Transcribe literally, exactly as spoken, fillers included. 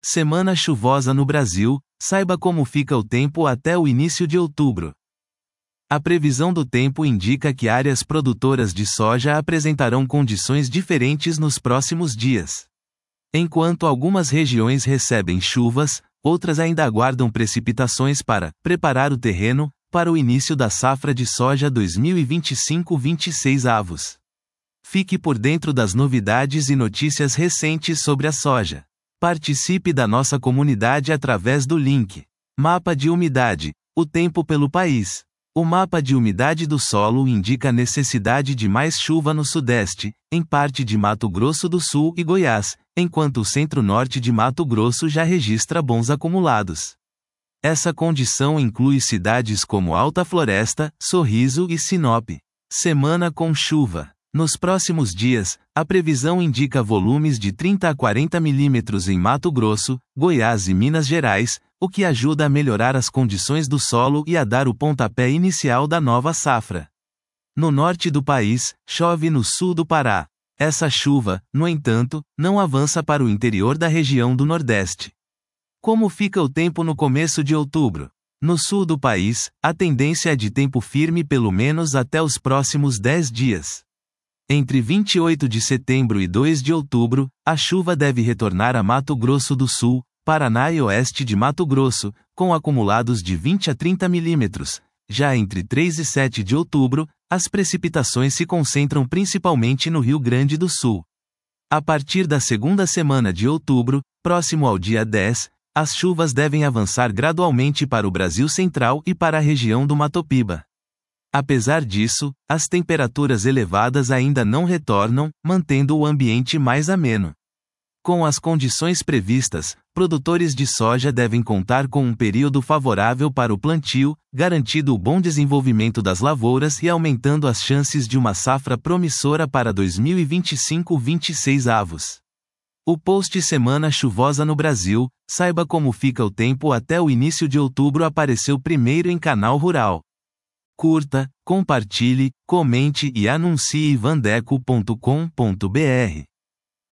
Semana chuvosa no Brasil, saiba como fica o tempo até o início de outubro. A previsão do tempo indica que áreas produtoras de soja apresentarão condições diferentes nos próximos dias. Enquanto algumas regiões recebem chuvas, outras ainda aguardam precipitações para preparar o terreno para o início da safra de soja dois mil e vinte e cinco vinte e seis avos. Fique por dentro das novidades e notícias recentes sobre a soja. Participe da nossa comunidade através do link Mapa de Umidade, o tempo pelo país. O mapa de umidade do solo indica a necessidade de mais chuva no sudeste, em parte de Mato Grosso do Sul e Goiás, enquanto o centro-norte de Mato Grosso já registra bons acumulados. Essa condição inclui cidades como Alta Floresta, Sorriso e Sinop. Semana com chuva. Nos próximos dias, a previsão indica volumes de trinta a quarenta milímetros em Mato Grosso, Goiás e Minas Gerais, o que ajuda a melhorar as condições do solo e a dar o pontapé inicial da nova safra. No norte do país, chove no sul do Pará. Essa chuva, no entanto, não avança para o interior da região do Nordeste. Como fica o tempo no começo de outubro? No sul do país, a tendência é de tempo firme pelo menos até os próximos dez dias. Entre vinte e oito de setembro e dois de outubro, a chuva deve retornar a Mato Grosso do Sul, Paraná e oeste de Mato Grosso, com acumulados de vinte a trinta milímetros. Já entre três e sete de outubro, as precipitações se concentram principalmente no Rio Grande do Sul. A partir da segunda semana de outubro, próximo ao dia dez, as chuvas devem avançar gradualmente para o Brasil Central e para a região do Mato Piba. Apesar disso, as temperaturas elevadas ainda não retornam, mantendo o ambiente mais ameno. Com as condições previstas, produtores de soja devem contar com um período favorável para o plantio, garantindo o bom desenvolvimento das lavouras e aumentando as chances de uma safra promissora para dois mil e vinte e cinco vinte e seis avos. O post Semana Chuvosa no Brasil, saiba como fica o tempo até o início de outubro apareceu primeiro em Canal Rural. Curta, compartilhe, comente e anuncie vandeco ponto com ponto br.